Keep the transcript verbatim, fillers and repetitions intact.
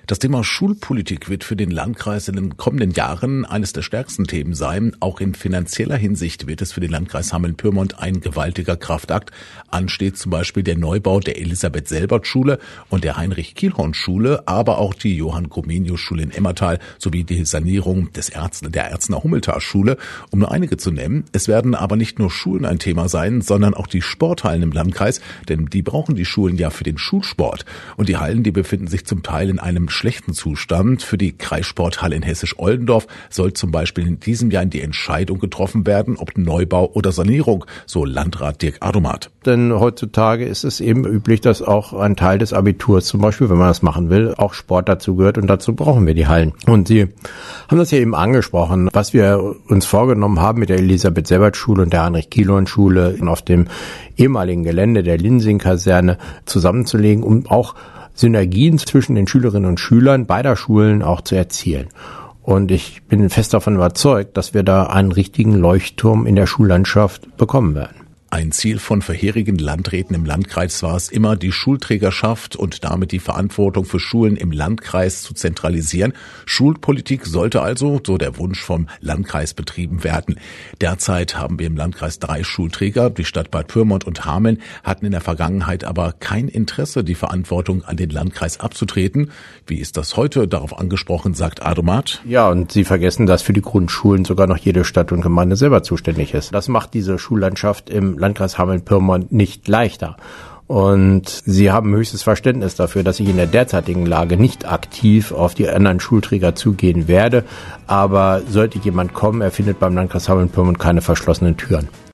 Das Thema Schulpolitik wird für den Landkreis in den kommenden Jahren eines der stärksten Themen sein. Auch in finanzieller Hinsicht wird es für den Landkreis Hameln-Pyrmont ein gewaltiger Kraftakt. Ansteht zum Beispiel der Neubau der Elisabeth-Selbert-Schule und der Heinrich-Kielhorn-Schule, aber auch die Johann-Comenius-Schule in Emmertal sowie die Sanierung des Erzen, der Erzner-Hummeltar-Schule, um nur einige zu nennen. Es werden aber nicht nur Schulen ein Thema sein, sondern auch die Sporthallen im Landkreis, denn die brauchen die Schulen ja für den Schulsport. Und die Hallen, die befinden sich zum Teil in einem schlechten Zustand. Für die Kreissporthalle in Hessisch-Oldendorf soll zum Beispiel in diesem Jahr die Entscheidung getroffen werden, ob Neubau oder Sanierung, so Landrat Dirk Adomat. Denn heutzutage ist es eben üblich, dass auch ein Teil des Abiturs zum Beispiel, wenn man das machen will, auch Sport dazu gehört und dazu brauchen wir die Hallen. Und Sie haben das ja eben angesprochen, was wir uns vorgenommen haben mit der Elisabeth-Selbert-Schule und der Heinrich-Kielhorn-Schule auf dem ehemaligen Gelände der Linsing-Kaserne zusammenzulegen, um auch Synergien zwischen den Schülerinnen und Schülern beider Schulen auch zu erzielen. Und ich bin fest davon überzeugt, dass wir da einen richtigen Leuchtturm in der Schullandschaft bekommen werden. Ein Ziel von vorherigen Landräten im Landkreis war es immer, die Schulträgerschaft und damit die Verantwortung für Schulen im Landkreis zu zentralisieren. Schulpolitik sollte also, so der Wunsch vom Landkreis, betrieben werden. Derzeit haben wir im Landkreis drei Schulträger. Die Stadt Bad Pyrmont und Hameln hatten in der Vergangenheit aber kein Interesse, die Verantwortung an den Landkreis abzutreten. Wie ist das heute? Darauf angesprochen, sagt Adomat. Ja, und Sie vergessen, dass für die Grundschulen sogar noch jede Stadt und Gemeinde selber zuständig ist. Das macht diese Schullandschaft im Landkreis Hameln-Pyrmont nicht leichter. Und Sie haben höchstes Verständnis dafür, dass ich in der derzeitigen Lage nicht aktiv auf die anderen Schulträger zugehen werde. Aber sollte jemand kommen, er findet beim Landkreis Hameln-Pyrmont keine verschlossenen Türen.